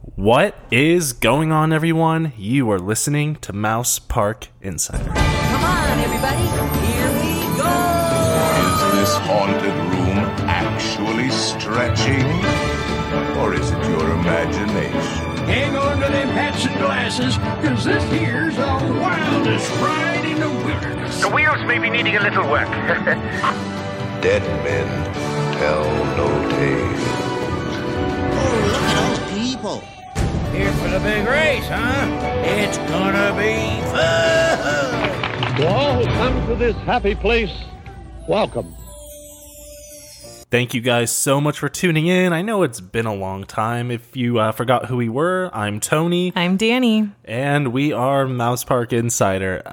What is going on, everyone? You are listening to Mouse Park Insider. Come on, everybody, here we go! Is this haunted room actually stretching? Or is it your imagination? Hang on to them hats and glasses, because this here's the wildest ride in the wilderness. The wheels may be needing a little work. Dead men tell no tales. Oh, look at all the people! Here for the big race, huh? It's gonna be fun! To all who come to this happy place, welcome. Thank you guys so much for tuning in. I know it's been a long time. If you forgot who we were, I'm Tony. I'm Danny. And we are Mouse Park Insider.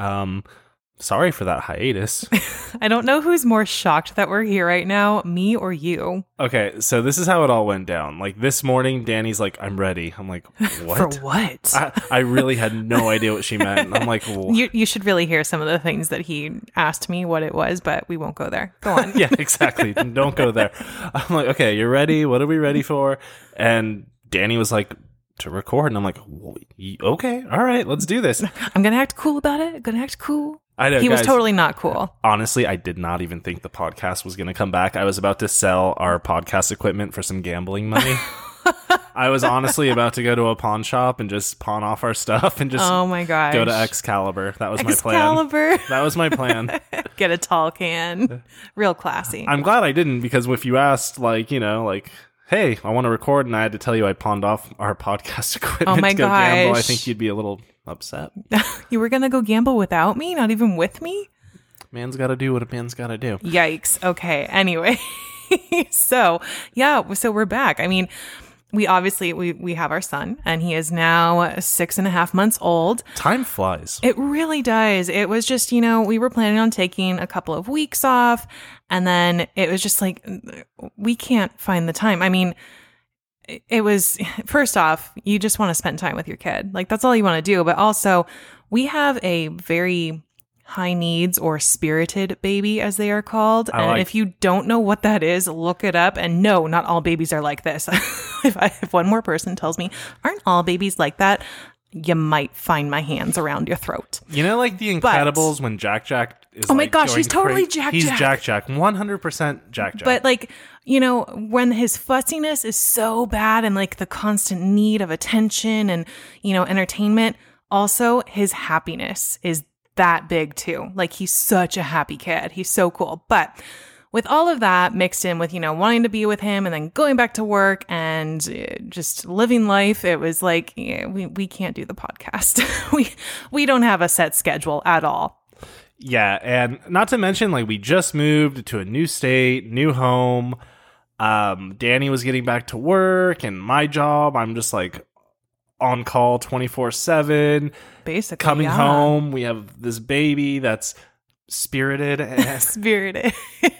Sorry for that hiatus. I don't know who's more shocked that we're here right now, me or you. Okay, so this is how it all went down. Like, this morning, Danny's like, I'm ready. I'm like, what? For what? I really had no idea what she meant. I'm like, you should really hear some of the things that he asked me what it was, but we won't go there. Go on. Yeah, exactly. Don't go there. I'm like, okay, you're ready? What are we ready for? And Danny was like, to record. And I'm like, okay, all right, let's do this. I'm going to act cool about it. I'm going to act cool. I know, he guys, was totally not cool. Honestly, I did not even think the podcast was going to come back. I was about to sell our podcast equipment for some gambling money. I was honestly about to go to a pawn shop and just pawn off our stuff and just oh my gosh, go to Excalibur. That was my plan. Excalibur. That was my plan. Get a tall can. Real classy. I'm glad I didn't, because if you asked, like, you know, like, hey, I want to record, and I had to tell you I pawned off our podcast equipment to go gamble, I think you'd be a little upset. You were going to go gamble without me? Not even with me? Man's got to do what a man's got to do. Yikes. Okay. Anyway. So we're back. I mean, we obviously, we have our son, and he is now 6.5 months old. Time flies. It really does. It was just, you know, we were planning on taking a couple of weeks off, and then it was just like, we can't find the time. I mean, it was, first off, you just want to spend time with your kid. Like, that's all you want to do. But also, we have a very high needs or spirited baby, as they are called. And if you don't know what that is, look it up. And no, not all babies are like this. If one more person tells me, aren't all babies like that? You might find my hands around your throat. You know, like the Incredibles, when Jack Jack is oh my gosh, he's totally Jack Jack. He's Jack Jack, 100% Jack Jack. But like, you know, when his fussiness is so bad and like the constant need of attention and, you know, entertainment, also his happiness is that big too. Like, he's such a happy kid. He's so cool. But with all of that mixed in with, you know, wanting to be with him and then going back to work and just living life, it was like, yeah, we can't do the podcast. we don't have a set schedule at all. Yeah, and not to mention, like, we just moved to a new state, new home. Danny was getting back to work, and my job, I'm just like on call 24/7. Basically, coming home, we have this baby that's spirited. Spirited.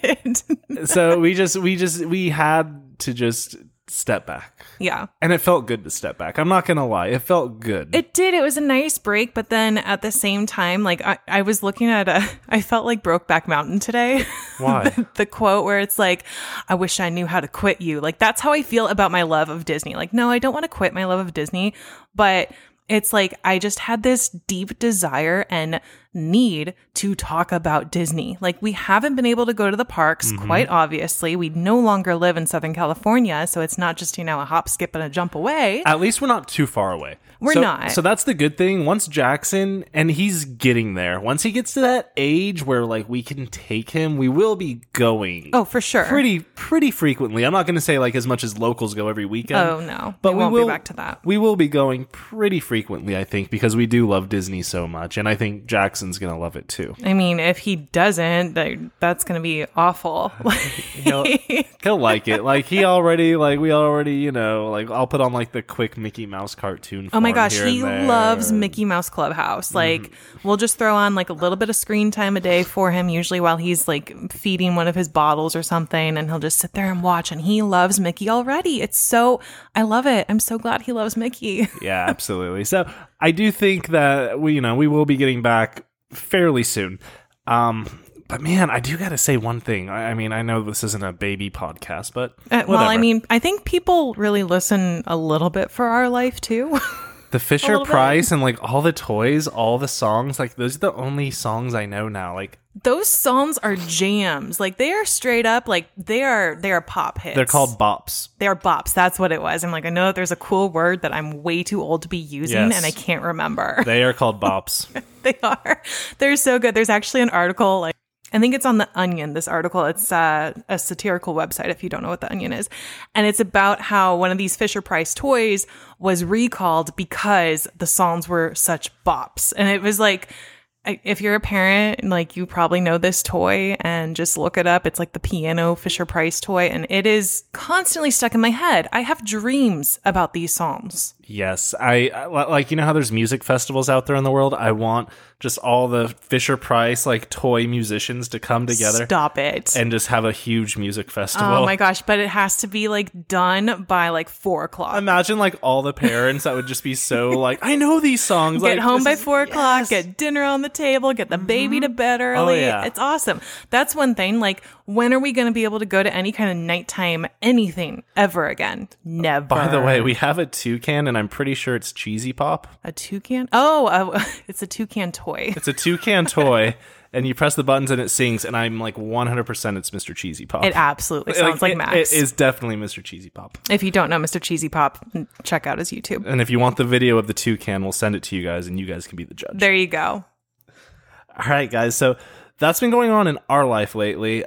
So we had to just step back. Yeah. And it felt good to step back. I'm not going to lie. It felt good. It did. It was a nice break. But then at the same time, like I was looking at I felt like Brokeback Mountain today. Why? the quote where it's like, I wish I knew how to quit you. Like, that's how I feel about my love of Disney. Like, no, I don't want to quit my love of Disney, but it's like, I just had this deep desire and need to talk about Disney. Like, we haven't been able to go to the parks, quite obviously. We no longer live in Southern California, so it's not just, you know, a hop, skip, and a jump away. At least we're not too far away. We're not. So that's the good thing. Once Jackson, and he's getting there, once he gets to that age where, like, we can take him, we will be going. Oh, for sure. Pretty frequently. I'm not going to say, like, as much as locals go every weekend. Oh, no. But we won't be back to that. We will be going pretty frequently, I think, because we do love Disney so much. And I think Jackson's going to love it, too. I mean, if he doesn't, that's going to be awful. He'll like it. Like, we already, you know, like, I'll put on, like, the quick Mickey Mouse cartoon for oh my gosh, here he and there. loves Mickey Mouse Clubhouse. Like, we'll just throw on like a little bit of screen time a day for him, usually while he's like feeding one of his bottles or something, and he'll just sit there and watch, and he loves Mickey already. I love it. I'm so glad he loves Mickey. Yeah, absolutely. So I do think that we will be getting back fairly soon. But man, I do got to say one thing. I mean, I know this isn't a baby podcast, but Well, I whatever. mean, I think people really listen a little bit for our life too. The Fisher little bit. Price and like all the toys, all the songs, like those are the only songs I know now. Like Those songs are jams. Like they are straight up, like they are pop hits. they're called bops. They are bops. That's what it was. I'm like, I know that there's a cool word that I'm way too old to be using, Yes. and I can't remember. They are called bops. They are. They're so good. There's actually an article, like I think it's on The Onion, this article. It's a satirical website if you don't know what The Onion is. And it's about how one of these Fisher Price toys was recalled because the songs were such bops. And it was like, if you're a parent, like you probably know this toy and just look it up. It's like the piano Fisher Price toy, and it is constantly stuck in my head. I have dreams about these songs. Yes, I like, you know how there's music festivals out there in the world? I want just all the Fisher Price like toy musicians to come together Stop it. and just have a huge music festival. Oh my gosh, but it has to be like done by like 4:00. Imagine like all the parents that would just be so like, I know these songs. Get like, home this by is- 4:00, yes. get dinner on the table, get the baby to bed early. yeah. It's awesome. That's one thing. Like, when are we going to be able to go to any kind of nighttime anything ever again? Never. By the way, we have a toucan, and I'm pretty sure it's Cheesy Pop. A toucan? Oh, it's a toucan toy. It's a toucan toy, and you press the buttons and it sings, and I'm like 100% it's Mr. Cheesy Pop. It absolutely sounds like Max. It is definitely Mr. Cheesy Pop. If you don't know Mr. Cheesy Pop, check out his YouTube. And if you want the video of the toucan, we'll send it to you guys, and you guys can be the judge. There you go. All right, guys. So that's been going on in our life lately.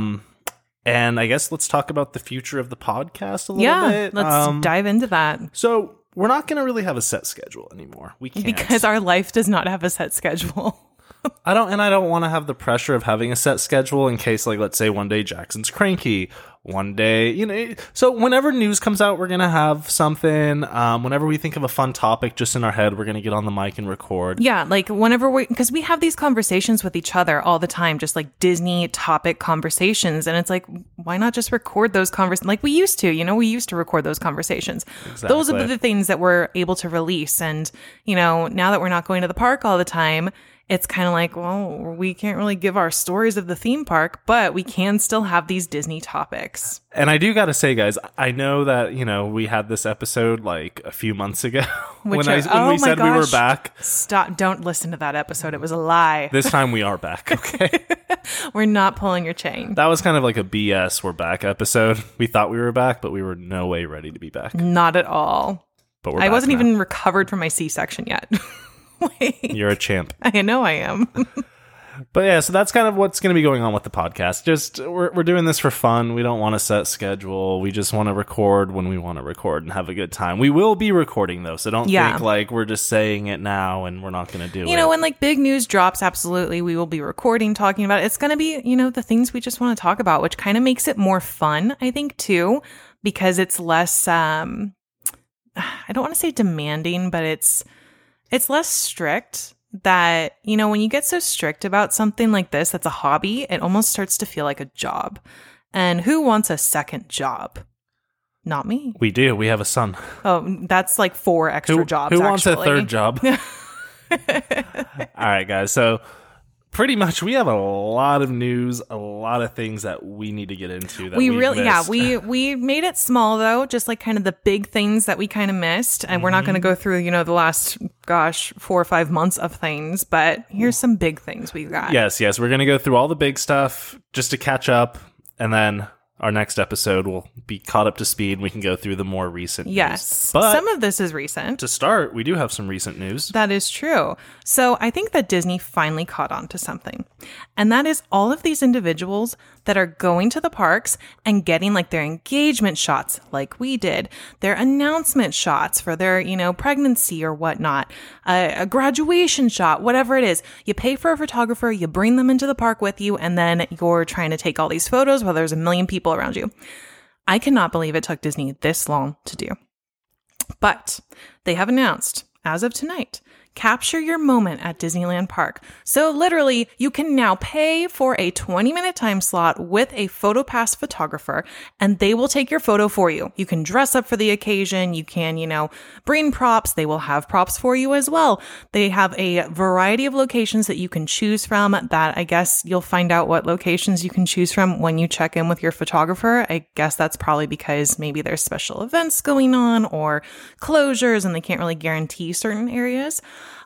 And I guess let's talk about the future of the podcast a little Yeah, bit. let's dive into that. So we're not going to really have a set schedule anymore. We can't. Because our life does not have a set schedule. I don't want to have the pressure of having a set schedule in case, like, let's say one day Jackson's cranky, one day, you know. So whenever news comes out, we're gonna have something. Whenever we think of a fun topic just in our head, we're gonna get on the mic and record. Yeah, like whenever because we have these conversations with each other all the time, just like Disney topic conversations. And it's like, why not just record those conversations like we used to? You know, we used to record those conversations. Those are Exactly. the things that we're able to release. And, you know, now that we're not going to the park all the time, it's kind of like, well, we can't really give our stories of the theme park, but we can still have these Disney topics. And I do gotta say, guys, I know that, you know, we had this episode like a few months ago when we said we were back. Stop. Don't listen to that episode. It was a lie. This time we are back. Okay. We're not pulling your chain. That was kind of like a BS we're back episode. We thought we were back, but we were no way ready to be back. Not at all. But we're I back wasn't now. even recovered from my C-section yet. Wait. You're a champ. I know I am. But yeah, so that's kind of what's going to be going on with the podcast. Just we're doing this for fun. We don't want a set schedule. We just want to record when we want to record and have a good time. We will be recording though, so don't Yeah. think like we're just saying it now and we're not going to do it. You know, when like big news drops, absolutely, we will be recording, talking about it. It's going to be, you know, the things we just want to talk about, which kind of makes it more fun, I think, too, because it's less, I don't want to say demanding, but it's less strict. That, you know, when you get so strict about something like this, that's a hobby, it almost starts to feel like a job. And who wants a second job? Not me. we do. We have a son. Oh, that's like 4 extra jobs. Who wants a actually. third job? All right, guys. So pretty much we have a lot of news, a lot of things that we need to get into. That We we've really, yeah, missed. we made it small though, just like kind of the big things that we kind of missed. And we're not going to go through, you know, the last, 4 or 5 months of things, but here's some big things we've got. Yes. We're going to go through all the big stuff just to catch up, and then our next episode will be caught up to speed. We can go through the more recent Yes. news. But Some of this is recent. to start, we do have some recent news. That is true. So I think that Disney finally caught on to something. And that is all of these individuals that are going to the parks and getting like their engagement shots like we did, their announcement shots for their, you know, pregnancy or whatnot, a graduation shot, whatever it is. You pay for a photographer, you bring them into the park with you, and then you're trying to take all these photos while there's a million people around you. I cannot believe it took Disney this long to do. But they have announced, as of tonight, Capture your moment at Disneyland Park. So literally, you can now pay for a 20-minute time slot with a PhotoPass photographer, and they will take your photo for you. You can dress up for the occasion. You can, bring props. They will have props for you as well. They have a variety of locations that you can choose from. That I guess you'll find out what locations you can choose from when you check in with your photographer. I guess that's probably because maybe there's special events going on or closures and they can't really guarantee certain areas.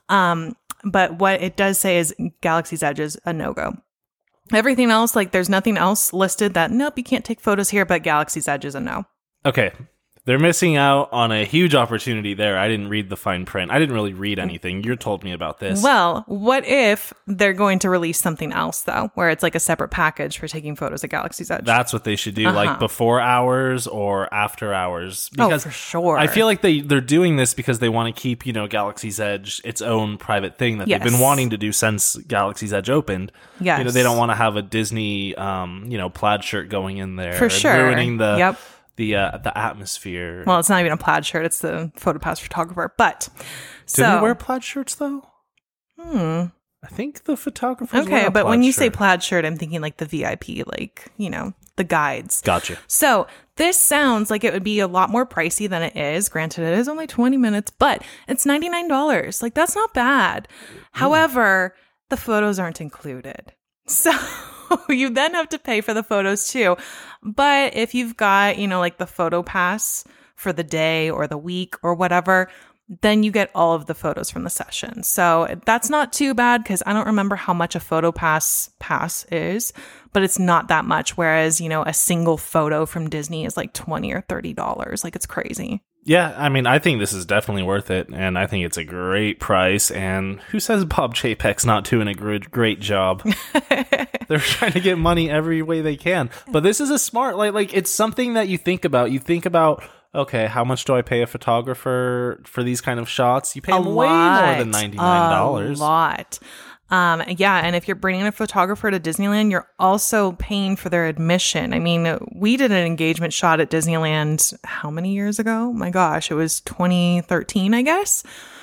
But what it does say is Galaxy's Edge is a no-go. Everything else, like there's nothing else listed that, nope, you can't take photos here, but Galaxy's Edge is a no. Okay. They're missing out on a huge opportunity there. I didn't read the fine print. I didn't really read anything. You told me about this. Well, what if they're going to release something else, though, where it's like a separate package for taking photos at Galaxy's Edge? That's what they should do, like before hours or after hours. Because for sure. I feel like they're doing this because they want to keep, Galaxy's Edge its own private thing that they've been wanting to do since Galaxy's Edge opened. Yes. They don't want to have a Disney, plaid shirt going in there. For sure. Ruining the atmosphere. Well, it's not even a plaid shirt. It's the PhotoPass photographer. But do they wear plaid shirts though? I think the photographers. Okay, but when you say plaid shirt, I'm thinking like the VIP, like the guides. Gotcha. So this sounds like it would be a lot more pricey than it is. Granted, it is only 20 minutes, but it's $99. Like that's not bad. However, the photos aren't included. So you then have to pay for the photos too. But if you've got, like the PhotoPass for the day or the week or whatever, then you get all of the photos from the session. So that's not too bad because I don't remember how much a PhotoPass pass is, but it's not that much. Whereas, a single photo from Disney is like $20 or $30. Like it's crazy. Yeah, I mean, I think this is definitely worth it, and I think it's a great price, and who says Bob Chapek's not doing a great job? They're trying to get money every way they can, but this is a smart, like it's something that you think about. You think about, okay, how much do I pay a photographer for these kind of shots? You pay them way more than $99. A lot. And if you're bringing a photographer to Disneyland, you're also paying for their admission. I mean, we did an engagement shot at Disneyland how many years ago? My gosh, it was 2013, I guess.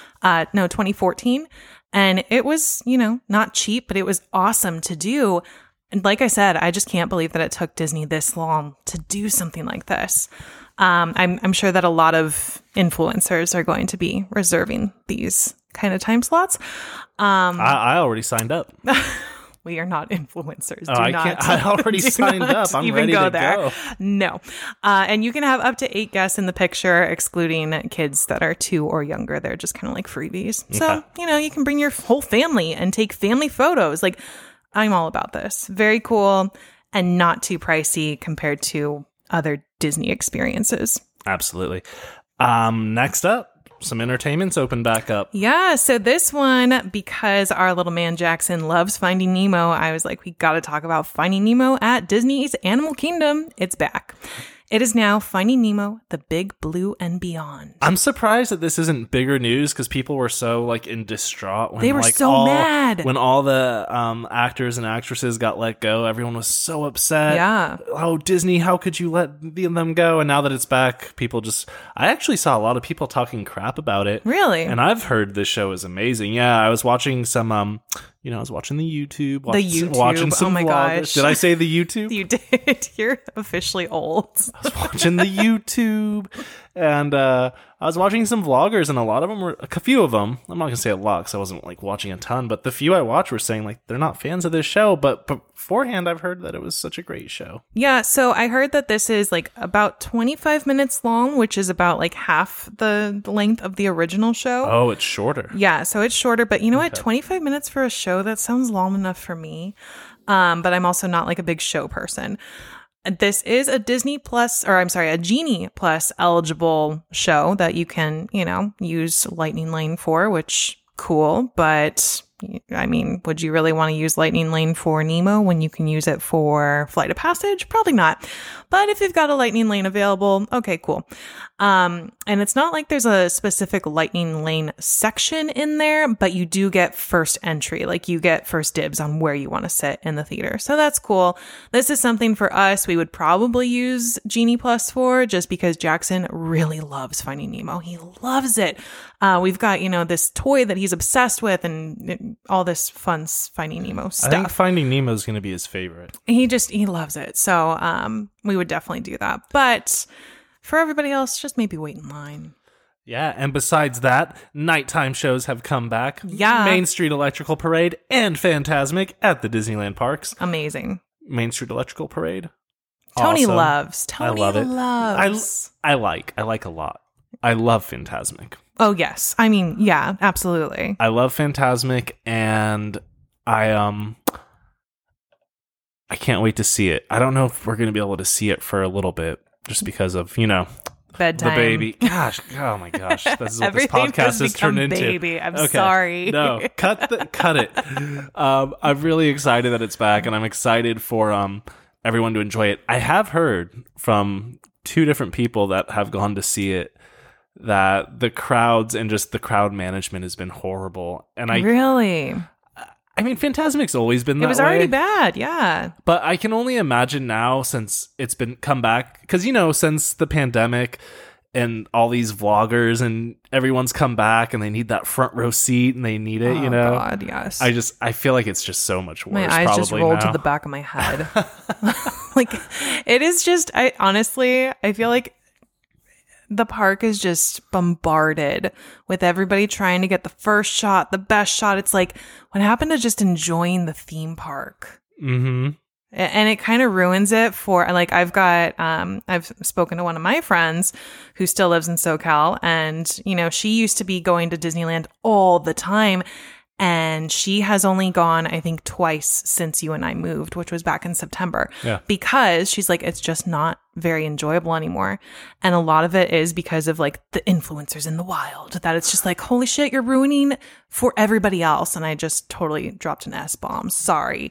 2014. And it was, not cheap, but it was awesome to do. And like I said, I just can't believe that it took Disney this long to do something like this. I'm sure that a lot of influencers are going to be reserving these kind of time slots. I already signed up. We are not influencers. I already signed up. I'm ready to go. No. And you can have up to 8 guests in the picture, excluding kids that are 2 or younger. They're just kind of like freebies. Okay. So, you can bring your whole family and take family photos. Like, I'm all about this. Very cool and not too pricey compared to other Disney experiences. Absolutely. Next up, some entertainment's open back up. Yeah, so this one, because our little man Jackson loves Finding Nemo, I was like, we got to talk about Finding Nemo at Disney's Animal Kingdom. It's back. It is now Finding Nemo, The Big Blue and Beyond. I'm surprised that this isn't bigger news because people were so in distraught when they were so mad when all the actors and actresses got let go. Everyone was so upset. Yeah. Oh, Disney, how could you let them go? And now that it's back, I actually saw a lot of people talking crap about it. Really? And I've heard this show is amazing. Yeah, I was watching some I was watching the YouTube. Watching some oh my vloggers. gosh. Did I say the YouTube? You did. You're officially old. I was watching the YouTube, and I was watching some vloggers, and a few of them, I'm not going to say a lot because I wasn't watching a ton, but the few I watched were saying they're not fans of this show, but beforehand I've heard that it was such a great show. Yeah, so I heard that this is about 25 minutes long, which is about half the length of the original show. Oh, it's shorter. Yeah, so it's shorter, but you know what? 25 minutes for a show, that sounds long enough for me. But I'm also not a big show person. This is a Genie Plus eligible show that you can, use Lightning Lane for, which cool. But I mean, would you really want to use Lightning Lane for Nemo when you can use it for Flight of Passage? Probably not. But if you've got a Lightning Lane available, okay, cool. And it's not like there's a specific lightning lane section in there, but you do get first entry. Like you get first dibs on where you want to sit in the theater. So that's cool. This is something for us we would probably use Genie Plus for, just because Jackson really loves Finding Nemo. He loves it. We've got, this toy that he's obsessed with and all this fun Finding Nemo stuff. I think Finding Nemo is going to be his favorite. He loves it. So we would definitely do that. But for everybody else, just maybe wait in line. Yeah, and besides that, nighttime shows have come back. Yeah. Main Street Electrical Parade and Fantasmic at the Disneyland parks. Amazing. Main Street Electrical Parade. Tony awesome. loves. I love it. Loves. I like a lot. I love Fantasmic. Oh, yes. I mean, yeah, absolutely. I love Fantasmic, and I can't wait to see it. I don't know if we're going to be able to see it for a little bit, just because of, Bedtime. the baby. Gosh, oh my gosh, this is what this Everything podcast has turned into. Baby. I'm Okay. sorry. No, cut it. I'm really excited that it's back, and I'm excited for everyone to enjoy it. I have heard from 2 different people that have gone to see it that the crowds and just the crowd management has been horrible. And Really? I mean, Fantasmic's always been that way. It was already bad, yeah. But I can only imagine now, since it's been come back, because since the pandemic and all these vloggers and everyone's come back and they need that front row seat and they need it, Oh, God, yes. I feel like it's just so much worse. My eyes just probably rolled now. to the back of my head. Like, it is just, I feel like the park is just bombarded with everybody trying to get the first shot, the best shot. It's like, what happened to just enjoying the theme park? Mm-hmm. And it kind of ruins it for, like, I've spoken to one of my friends who still lives in SoCal, and, she used to be going to Disneyland all the time. And she has only gone, I think, twice since you and I moved, which was back in September. Yeah. Because she's like, it's just not very enjoyable anymore. And a lot of it is because of like the influencers in the wild, that it's just like, holy shit, you're ruining for everybody else. And I just totally dropped an S-bomb. Sorry.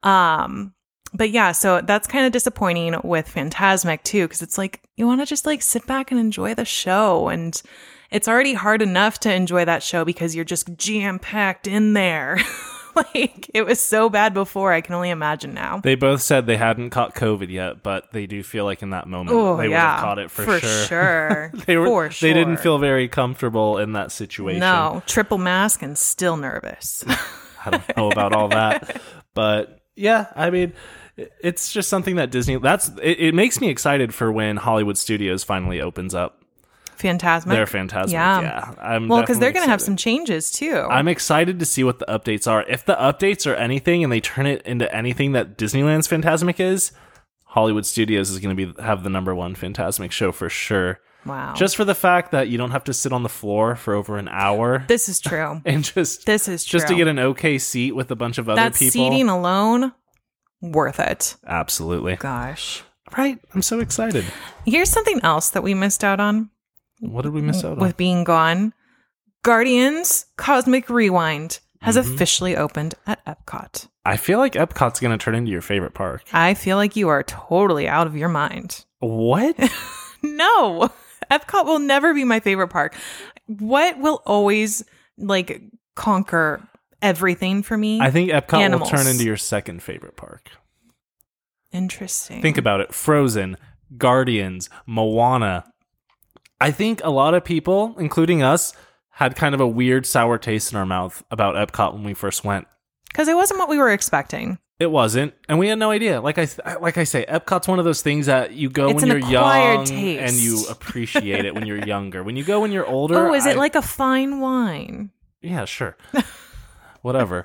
But yeah, so that's kind of disappointing with Fantasmic too, because it's like, you want to just like sit back and enjoy the show. And it's already hard enough to enjoy that show because you're just jam-packed in there. Like, it was so bad before, I can only imagine now. They both said they hadn't caught COVID yet, but they do feel like in that moment they would have caught it for sure. They didn't feel very comfortable in that situation. No, triple mask and still nervous. I don't know about all that. But yeah, I mean, it's just something that Disney, it makes me excited for when Hollywood Studios finally opens up. Fantasmic. They're Fantasmic, yeah. Well, because they're going to have some changes too. I'm excited to see what the updates are. If the updates are anything and they turn it into anything that Disneyland's Fantasmic is, Hollywood Studios is going to have the #1 Fantasmic show for sure. Wow. Just for the fact that you don't have to sit on the floor for over an hour. This is true. And just to get an okay seat with a bunch of other people. That seating alone, worth it. Absolutely. Gosh. Right. I'm so excited. Here's something else that we missed out on. What did we miss out on? With being gone, Guardians Cosmic Rewind has officially opened at Epcot. I feel like Epcot's going to turn into your favorite park. I feel like you are totally out of your mind. What? No, Epcot will never be my favorite park. What will always like conquer everything for me? I think Epcot Animals. will turn into your second favorite park. Interesting. Think about it. Frozen, Guardians, Moana. I think a lot of people, including us, had kind of a weird sour taste in our mouth about Epcot when we first went. Because it wasn't what we were expecting. It wasn't, and we had no idea. Like I say, Epcot's one of those things that you go It's when an you're acquired young taste. and you appreciate it when you're younger. When you go when you're older, Oh, is it like a fine wine? Yeah, sure. Whatever.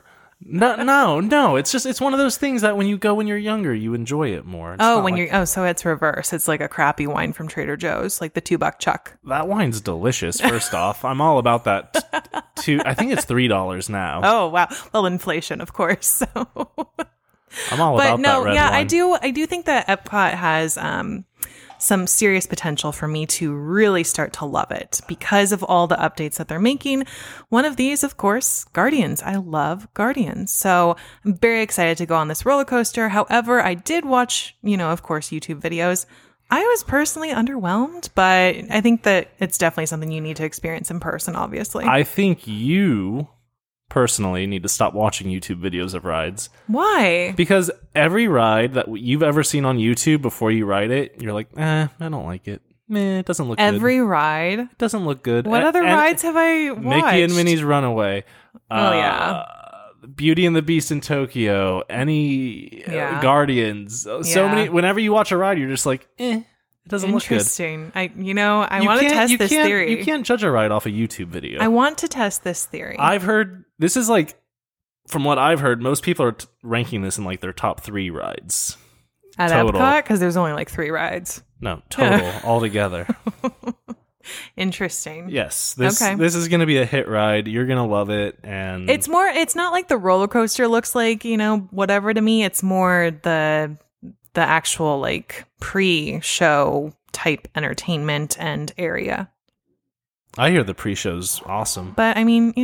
No. It's one of those things that when you go when you're younger, you enjoy it more. It's So it's reverse. It's like a crappy wine from Trader Joe's, like the $2 Chuck. That wine's delicious. First off, I'm all about that. I think it's $3 now. Oh wow! Well, inflation, of course. So. I'm all about that red wine. I do think that Epcot has some serious potential for me to really start to love it because of all the updates that they're making. One of these, of course, Guardians. I love Guardians. So I'm very excited to go on this roller coaster. However, I did watch, of course, YouTube videos. I was personally underwhelmed, but I think that it's definitely something you need to experience in person, obviously. I think you personally need to stop watching YouTube videos of rides. Why? Because every ride that you've ever seen on YouTube before you ride it, you're like, I don't like it. Meh, it doesn't look good. Every ride? It doesn't look good. What other rides have I watched? Mickey and Minnie's Runaway. Yeah. Beauty and the Beast in Tokyo. Any Guardians. So many. Whenever you watch a ride, you're just like, it doesn't look good. Interesting. I want to test this theory. You can't judge a ride off a YouTube video. I want to test this theory. I've heard, this is like, from what I've heard, most people are ranking this in like their top 3 rides. At total. Epcot? Because there's only like 3 rides. No, total, altogether. Interesting. Yes, this is going to be a hit ride. You're going to love it, and it's not like the roller coaster looks like, whatever to me. It's more the actual like pre-show type entertainment and area. I hear the pre-show's awesome. But I mean,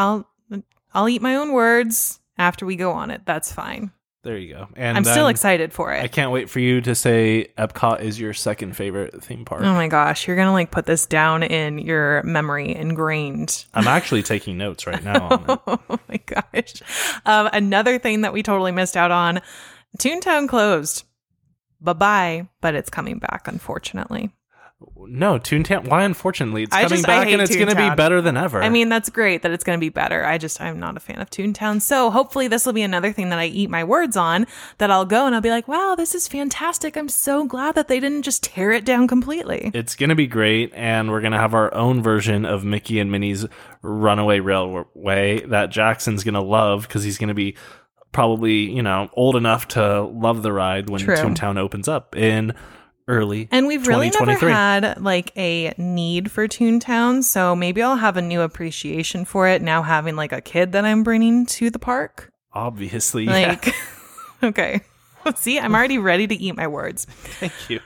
I'll eat my own words after we go on it. That's fine. There you go. And I'm still excited for it. I can't wait for you to say Epcot is your second favorite theme park. Oh my gosh, you're going to like put this down in your memory ingrained. I'm actually taking notes right now on it. Oh my gosh. Another thing that we totally missed out on, Toontown closed. Bye-bye, but it's coming back, unfortunately. No, Toontown. Why? Unfortunately, it's I coming back and it's going to be better than ever. I mean, that's great that it's going to be better. I'm not a fan of Toontown. So hopefully this will be another thing that I eat my words on, that I'll go and I'll be like, wow, this is fantastic. I'm so glad that they didn't just tear it down completely. It's going to be great. And we're going to have our own version of Mickey and Minnie's Runaway Railway that Jackson's going to love, because he's going to be probably, old enough to love the ride when Toontown opens up in early and we've really never 2023. had like a need for Toontown, so maybe I'll have a new appreciation for it now, having like a kid that I'm bringing to the park. Obviously, like okay. See, I'm already ready to eat my words. Thank you.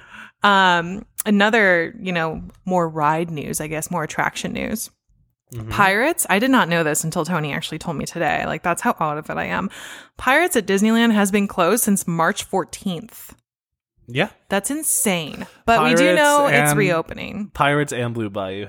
Another, more ride news, I guess, more attraction news. Mm-hmm. Pirates, I did not know this until Tony actually told me today. Like, that's how out of it I am. Pirates at Disneyland has been closed since March 14th. Yeah. That's insane. But Pirates, we do know it's reopening. Pirates and Blue Bayou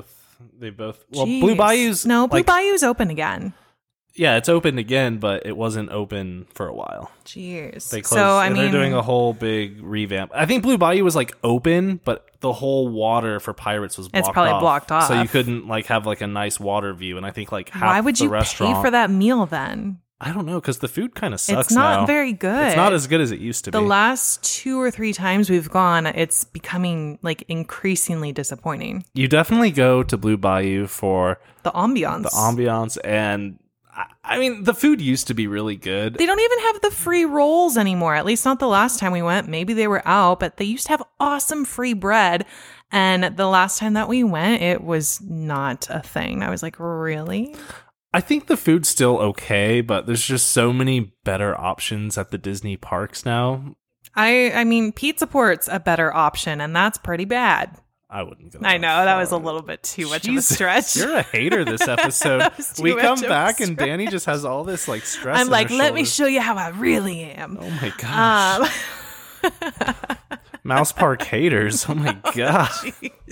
Jeez. Blue Bayou's... No, Blue Bayou's open again. Yeah, it's opened again, but it wasn't open for a while. Jeez. They closed, they're doing a whole big revamp. I think Blue Bayou was like open, but the whole water for Pirates was blocked off. It's probably blocked off. So you couldn't like have like a nice water view, and I think like half Why would you restaurant, pay for that meal then? I don't know, because the food kind of sucks. It's not now. very good. It's not as good as it used to be. The last 2 or 3 times we've gone, it's becoming like increasingly disappointing. You definitely go to Blue Bayou for the ambiance. And I mean, the food used to be really good. They don't even have the free rolls anymore. At least not the last time we went. Maybe they were out, but they used to have awesome free bread. And the last time that we went, it was not a thing. I was like, really? I think the food's still okay, but there's just so many better options at the Disney parks now. I mean, Pizza Port's a better option, and that's pretty bad. I wouldn't go. I know that was a little bit too much of a stretch. You're a hater this episode. We come back and Danny just has all this like stress. I'm like, let me show you how I really am. Oh my gosh. Mouse Park haters. Oh my gosh.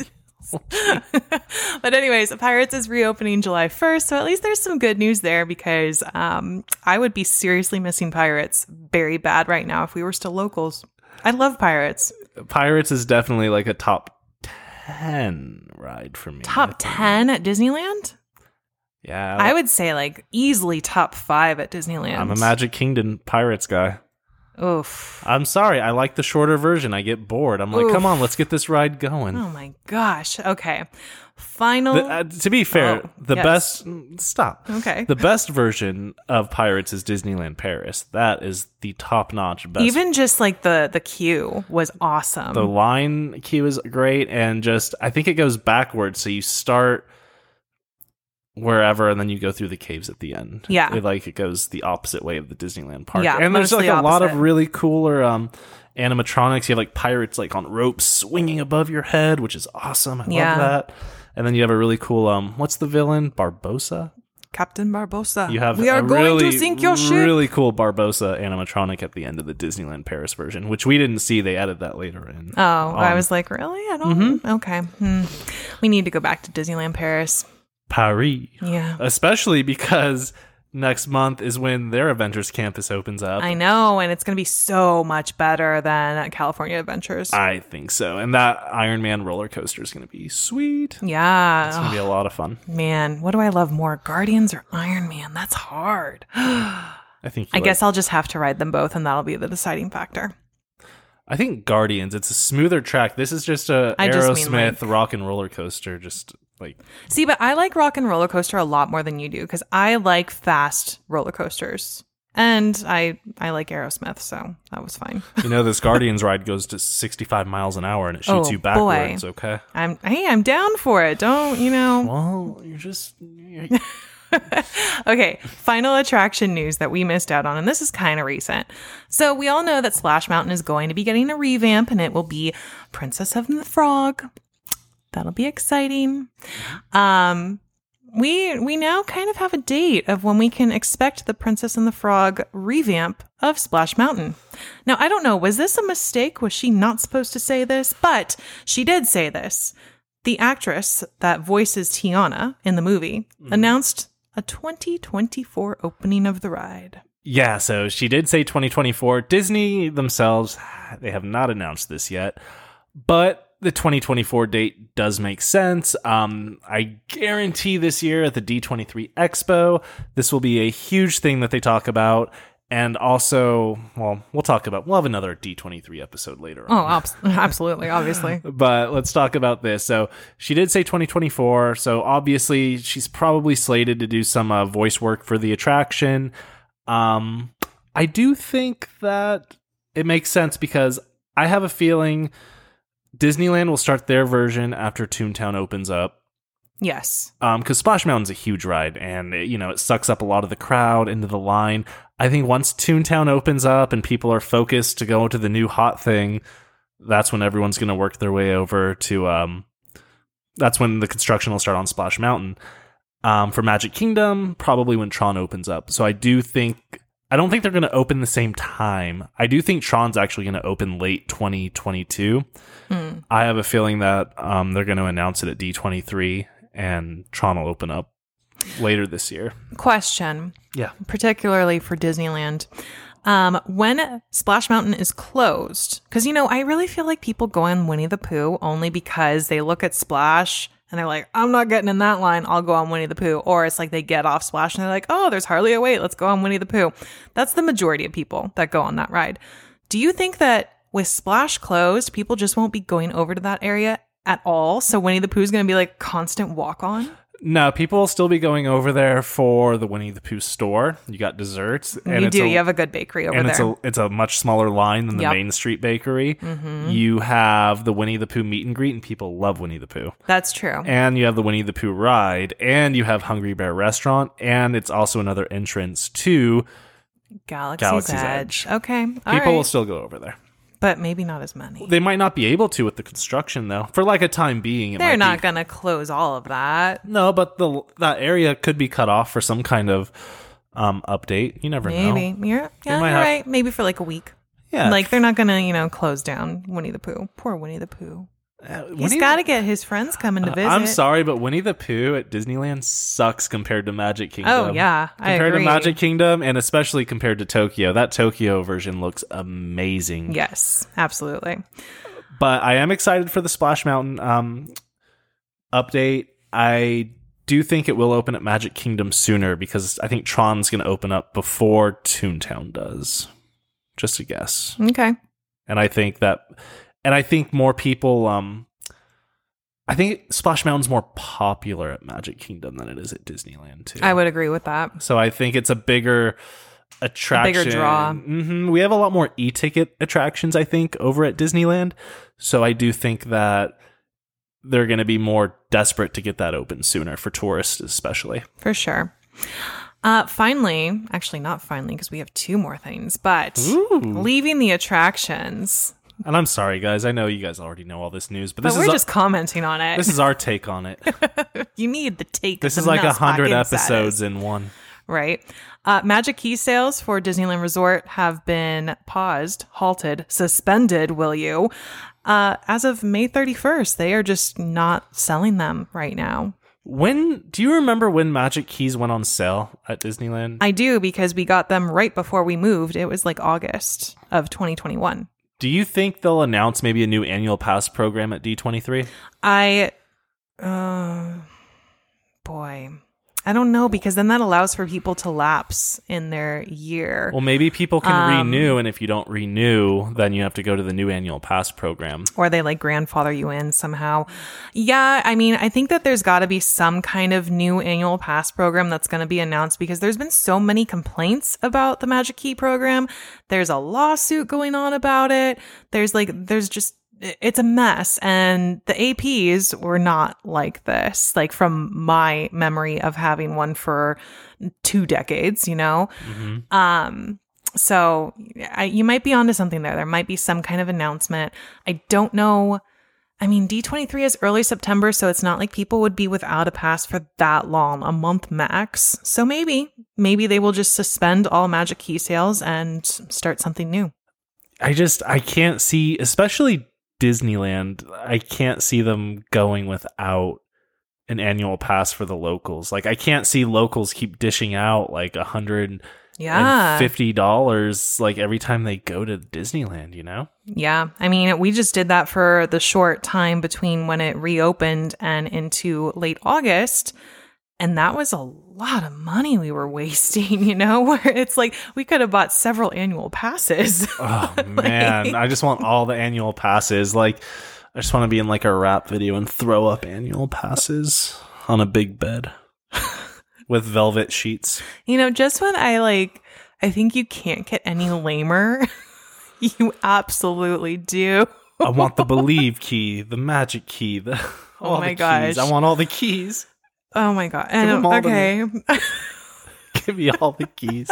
But anyways, Pirates is reopening July 1st, so at least there's some good news there, because I would be seriously missing Pirates very bad right now if we were still locals. I love Pirates. Pirates is definitely like a top 10 ride for me. Top 10 at Disneyland? Yeah. I would say like easily top 5 at Disneyland. I'm a Magic Kingdom Pirates guy. Oof. I'm sorry. I like the shorter version. I get bored. I'm like, come on, let's get this ride going. Oh my gosh. Okay. Final. To be fair, best. Stop. Okay. The best version of Pirates is Disneyland Paris. That is the top notch best. Even just like the queue was awesome. The line queue is great, and just I think it goes backwards. So you start wherever, and then you go through the caves at the end. Yeah. It goes the opposite way of the Disneyland park. Yeah, and there's like a lot of opposite. really cooler animatronics. You have like pirates like on ropes swinging above your head, which is awesome. I love that. And then you have a really cool what's the villain? Barbossa? Captain Barbossa. You have we are a going really, to sink your ship. really cool Barbossa animatronic at the end of the Disneyland Paris version, which we didn't see. They added that later in. Oh, I was like, really? I don't. Okay. We need to go back to Disneyland Paris. Paris. Yeah. Especially because next month is when their Avengers campus opens up. I know, and it's going to be so much better than California Adventures. I think so. And that Iron Man roller coaster is going to be sweet. Yeah. It's going to be a lot of fun. Man, what do I love more, Guardians or Iron Man? That's hard. I think. I guess I'll just have to ride them both, and that'll be the deciding factor. I think Guardians, it's a smoother track. This is just a I just mean, Aerosmith like- rock and roller coaster. Just like, See, but I like Rock and Roller Coaster a lot more than you do because I like fast roller coasters. And I like Aerosmith, so that was fine. this Guardians ride goes to 65 miles an hour and it shoots Oh, you backwards. Okay. I'm down for it. Don't, Well, Okay, final attraction news that we missed out on, and this is kind of recent. So we all know that Splash Mountain is going to be getting a revamp, and it will be Princess and the Frog. That'll be exciting. We now kind of have a date of when we can expect the Princess and the Frog revamp of Splash Mountain. Now, I don't know, was this a mistake? Was she not supposed to say this? But she did say this. The actress that voices Tiana in the movie announced a 2024 opening of the ride. Yeah, so she did say 2024. Disney themselves, they have not announced this yet, but the 2024 date does make sense. I guarantee this year at the D23 Expo, this will be a huge thing that they talk about. And also, we'll have another D23 episode later on. Oh, absolutely, obviously. But let's talk about this. So she did say 2024. So obviously she's probably slated to do some voice work for the attraction. I do think that it makes sense because I have a feeling Disneyland will start their version after Toontown opens up. Yes. Because Splash Mountain's a huge ride, and it sucks up a lot of the crowd into the line. I think once Toontown opens up and people are focused to go to the new hot thing, that's when everyone's going to work their way over to. That's when the construction will start on Splash Mountain. For Magic Kingdom, probably when Tron opens up. So I don't think they're going to open the same time. I do think Tron's actually going to open late 2022. I have a feeling that they're going to announce it at D23. And Tron will open up later this year. Question. Yeah. Particularly for Disneyland. When Splash Mountain is closed, because, I really feel like people go on Winnie the Pooh only because they look at Splash and they're like, I'm not getting in that line. I'll go on Winnie the Pooh. Or it's like they get off Splash and they're like, oh, there's hardly a wait. Let's go on Winnie the Pooh. That's the majority of people that go on that ride. Do you think that with Splash closed, people just won't be going over to that area at all? So Winnie the Pooh is going to be like constant walk on? No, people will still be going over there for the Winnie the Pooh store. You got desserts. And You have a good bakery over there. It's a much smaller line than the Main Street Bakery. You have the Winnie the Pooh meet and greet, and people love Winnie the Pooh. That's true. And you have the Winnie the Pooh ride, and you have Hungry Bear Restaurant, and it's also another entrance to Galaxy's Edge. Okay. People will still go over there. But maybe not as many. They might not be able to with the construction, though. For like a time being, They're not going to close all of that. No, but that area could be cut off for some kind of update. You never know. Maybe. You're right. Maybe for like a week. Yeah. Like they're not going to, close down Winnie the Pooh. Poor Winnie the Pooh. He's got to get his friends coming to visit. I'm sorry, but Winnie the Pooh at Disneyland sucks compared to Magic Kingdom. Oh, yeah. I Compared agree. to Magic Kingdom, and especially compared to Tokyo. That Tokyo version looks amazing. Yes, absolutely. But I am excited for the Splash Mountain update. I do think it will open at Magic Kingdom sooner because I think Tron's going to open up before Toontown does. Just a guess. Okay. And I think more people, I think Splash Mountain's more popular at Magic Kingdom than it is at Disneyland, too. I would agree with that. So I think it's a bigger attraction. A bigger draw. We have a lot more e-ticket attractions, I think, over at Disneyland. So I do think that they're going to be more desperate to get that open sooner for tourists, especially. For sure. Finally, actually not finally, because we have two more things, but leaving the attractions, And I'm sorry, guys. I know you guys already know all this news, but But this we're is just commenting on it. this is our take on it. You need the take. This the is like nuts 100 packing episodes status. in one. Right. Magic Key sales for Disneyland Resort have been paused, halted, suspended, will you? As of May 31st, they are just not selling them right now. Do you remember when Magic Keys went on sale at Disneyland? I do, because we got them right before we moved. It was like August of 2021. Do you think they'll announce maybe a new annual pass program at D23? Boy, I don't know, because then that allows for people to lapse in their year. Well, maybe people can renew, and if you don't renew, then you have to go to the new annual pass program. Or they like grandfather you in somehow. Yeah, I mean, I think that there's got to be some kind of new annual pass program that's going to be announced, because there's been so many complaints about the Magic Key program. There's a lawsuit going on about it. It's a mess. And the APs were not like this, like from my memory of having one for 2 decades, you know? Mm-hmm. So you might be onto something there. There might be some kind of announcement. I don't know. I mean, D23 is early September, so it's not like people would be without a pass for that long, a month max. So maybe they will just suspend all Magic Key sales and start something new. I can't see, especially Disneyland, I can't see them going without an annual pass for the locals. Like, I can't see locals keep dishing out like $150 like every time they go to Disneyland, you know? Yeah. I mean, we just did that for the short time between when it reopened and into late August. And that was a lot of money we were wasting, you know, where it's like we could have bought several annual passes. Oh, man. I just want all the annual passes. Like, I just want to be in like a rap video and throw up annual passes on a big bed with velvet sheets. You know, just when I think you can't get any lamer, you absolutely do. I want the Believe key, the Magic key, all my the gosh. keys. I want all the keys. Oh my God. Give them all to Okay. Give me all the keys.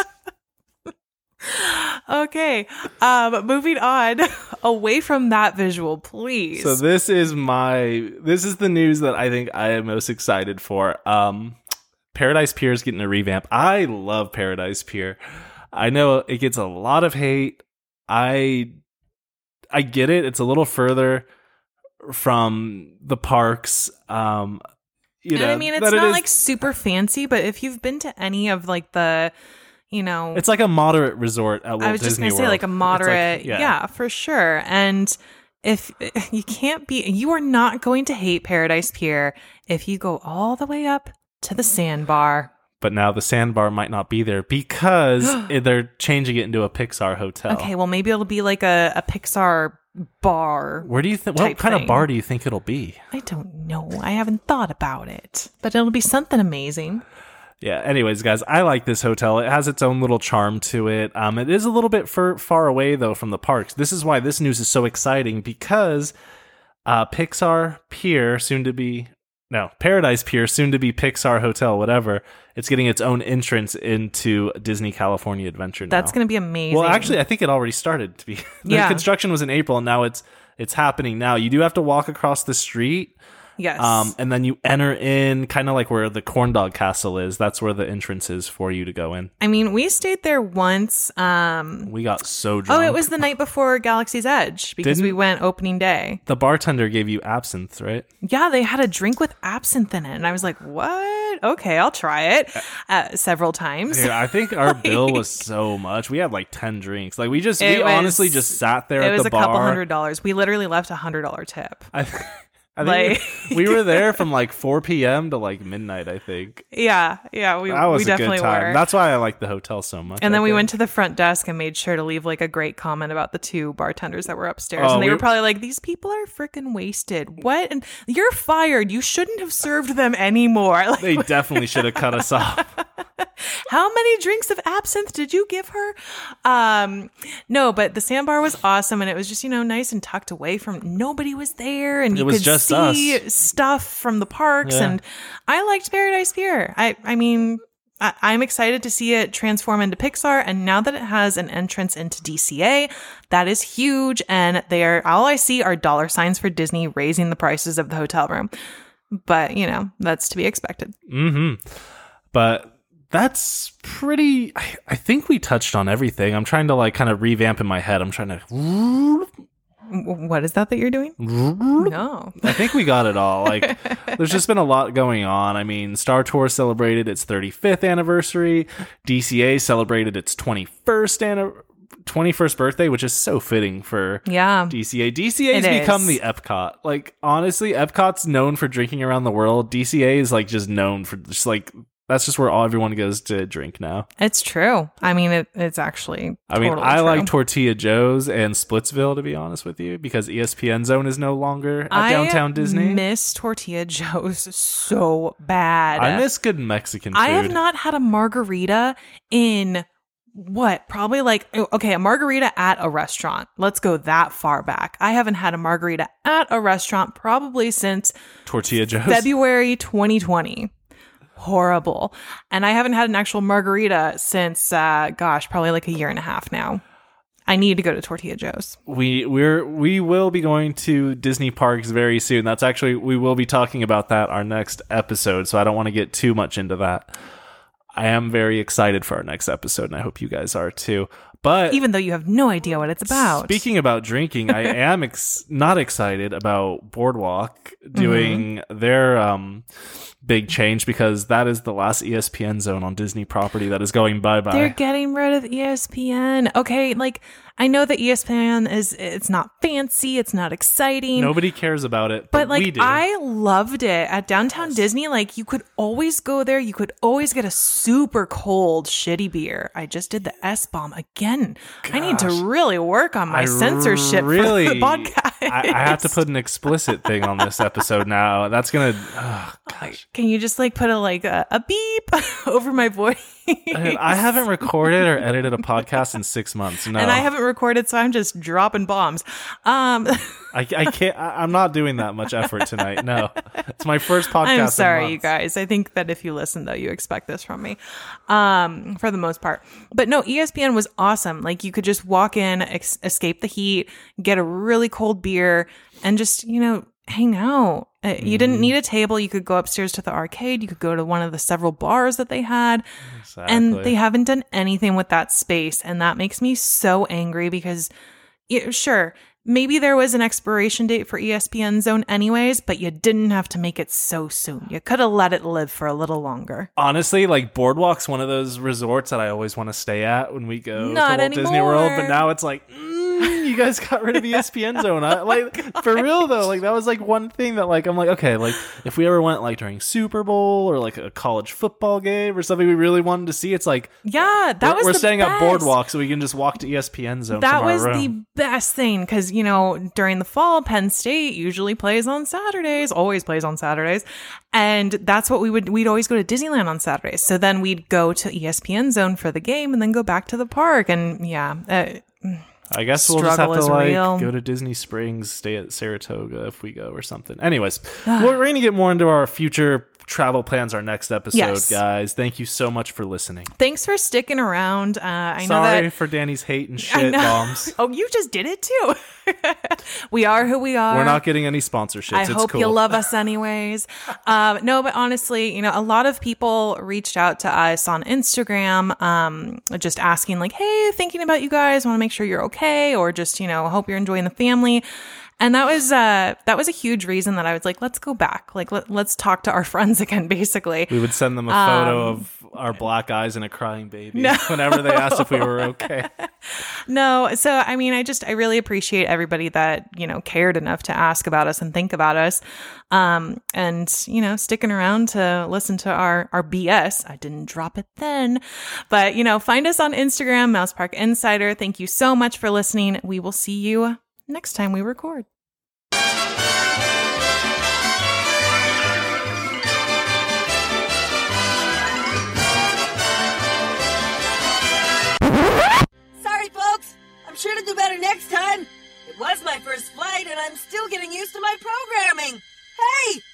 Okay. Moving on away from that visual, please. So this is the news that I think I am most excited for. Paradise Pier is getting a revamp. I love Paradise Pier. I know it gets a lot of hate. I get it. It's a little further from the parks. You know, and I mean, it's not like super fancy, but if you've been to any of like the, you know, it's like a moderate resort at Walt Disney World. I was just going to say like a moderate. Like, yeah, for sure. And if you are not going to hate Paradise Pier if you go all the way up to the sandbar. But now the sandbar might not be there because they're changing it into a Pixar hotel. Okay, well maybe it'll be like a Pixar bar. Where do you think? What kind of bar do you think it'll be? I don't know. I haven't thought about it, but it'll be something amazing. Yeah. Anyways, guys, I like this hotel. It has its own little charm to it. It is a little bit far away though from the parks. This is why this news is so exciting, because Paradise Pier, soon to be Pixar Hotel, whatever. It's getting its own entrance into Disney California Adventure now. That's going to be amazing. Well, actually, I think it already started to be. The construction was in April, and now it's happening now. You do have to walk across the street. Yes. And then you enter in kind of like where the Corn Dog Castle is. That's where the entrance is for you to go in. I mean, we stayed there once. We got so drunk. Oh, it was the night before Galaxy's Edge because we went opening day. The bartender gave you absinthe, right? Yeah, they had a drink with absinthe in it. And I was like, what? Okay, I'll try it several times. Yeah, I think our bill was so much. We had like 10 drinks. Like we honestly just sat there at the bar. It was a couple $100. We literally left $100 tip. I think we were there from like 4 p.m. to like midnight, I think. Yeah, that was we definitely a good time. were. That's why I like the hotel so much. And then we went to the front desk and made sure to leave like a great comment about the 2 bartenders that were upstairs. And they were probably like, these people are freaking wasted. What? And you're fired. You shouldn't have served them anymore. Like, they definitely should have cut us off. How many drinks of absinthe did you give her? No, but the sandbar was awesome, and it was just, nice and tucked away from, nobody was there, and you could see stuff from the parks, and I liked Paradise Pier. I mean, I'm excited to see it transform into Pixar. And now that it has an entrance into DCA, that is huge. And all I see are dollar signs for Disney raising the prices of the hotel room. But, that's to be expected. Mm-hmm. But that's pretty... I think we touched on everything. I'm trying to kind of revamp in my head. I'm trying to... What is that you're doing? No. I think we got it all. There's just been a lot going on. I mean, Star Tours celebrated its 35th anniversary. DCA celebrated its 21st birthday, which is so fitting for DCA. DCA has become the Epcot. Honestly, Epcot's known for drinking around the world. DCA is just known for just that's just where everyone goes to drink now. It's true. I mean, it's actually totally I true. like Tortilla Joe's and Splitsville, to be honest with you, because ESPN Zone is no longer at Downtown Disney. I miss Tortilla Joe's so bad. I miss good Mexican food. I have not had a margarita in... probably a margarita at a restaurant. Let's go that far back. I haven't had a margarita at a restaurant probably since Tortilla Joe's February 2020. Horrible. And I haven't had an actual margarita since probably a year and a half now. I need to go to Tortilla Joe's. We will be going to Disney parks very soon. We will be talking about that our next episode, so I don't want to get too much into that. I am very excited for our next episode, and I hope you guys are too. But even though you have no idea what it's about. Speaking about drinking, I am not excited about Boardwalk doing their big change, because that is the last ESPN Zone on Disney property that is going bye-bye. They're getting rid of ESPN. Okay, I know that ESPN it's not fancy, it's not exciting. Nobody cares about it, but we do. I loved it at Downtown Disney. You could always go there. You could always get a super cold, shitty beer. I just did the S-bomb again. Gosh, I need to really work on my censorship for the podcast. I have to put an explicit thing on this episode now. That's gonna... Oh, gosh. Can you just put a beep over my voice? I haven't recorded or edited a podcast in 6 months. No. And I haven't recorded, so I'm just dropping bombs. I can't. I'm not doing that much effort tonight. No, it's my first podcast. I'm sorry, you guys. I think that if you listen, though, you expect this from me, for the most part. But no, ESPN was awesome. You could just walk in, escape the heat, get a really cold beer, and just hang out. You didn't need a table. You could go upstairs to the arcade. You could go to one of the several bars that they had. Exactly. And they haven't done anything with that space. And that makes me so angry because, sure, maybe there was an expiration date for ESPN Zone anyways, but you didn't have to make it so soon. You could have let it live for a little longer. Honestly, Boardwalk's one of those resorts that I always want to stay at when we go to Walt anymore. Disney World. But now it's you guys got rid of ESPN Zone. For real though, that was one thing that I'm okay, if we ever went during Super Bowl or a college football game or something we really wanted to see, it's we're staying at Boardwalk so we can just walk to ESPN Zone. That from our was room. the best thing because during the fall, Penn State usually plays on Saturdays, always plays on Saturdays, and that's what we'd always go to Disneyland on Saturdays. So then we'd go to ESPN Zone for the game and then go back to the park, and I guess we'll just have to go to Disney Springs, stay at Saratoga if we go or something. Anyways, we're going to get more into our future travel plans our next episode, guys. Thank you so much for listening. Thanks for sticking around. I know Sorry for Danny's hate and shit bombs. Oh, you just did it too. We are who we are. We're not getting any sponsorships. I hope you love us anyways. No, but honestly, a lot of people reached out to us on Instagram, just asking hey, thinking about you guys, want to make sure you're okay, or just, hope you're enjoying the family. And that was a huge reason that I was let's go back. Let's talk to our friends again, basically. We would send them a photo of our black eyes and a crying baby whenever they asked if we were okay. No. So, I mean, I really appreciate everybody that, cared enough to ask about us and think about us. And, sticking around to listen to our BS. I didn't drop it then, but, find us on Instagram, Mouse Park Insider. Thank you so much for listening. We will see you next time we record. Sorry, folks. I'm sure to do better next time. It was my first flight, and I'm still getting used to my programming. Hey,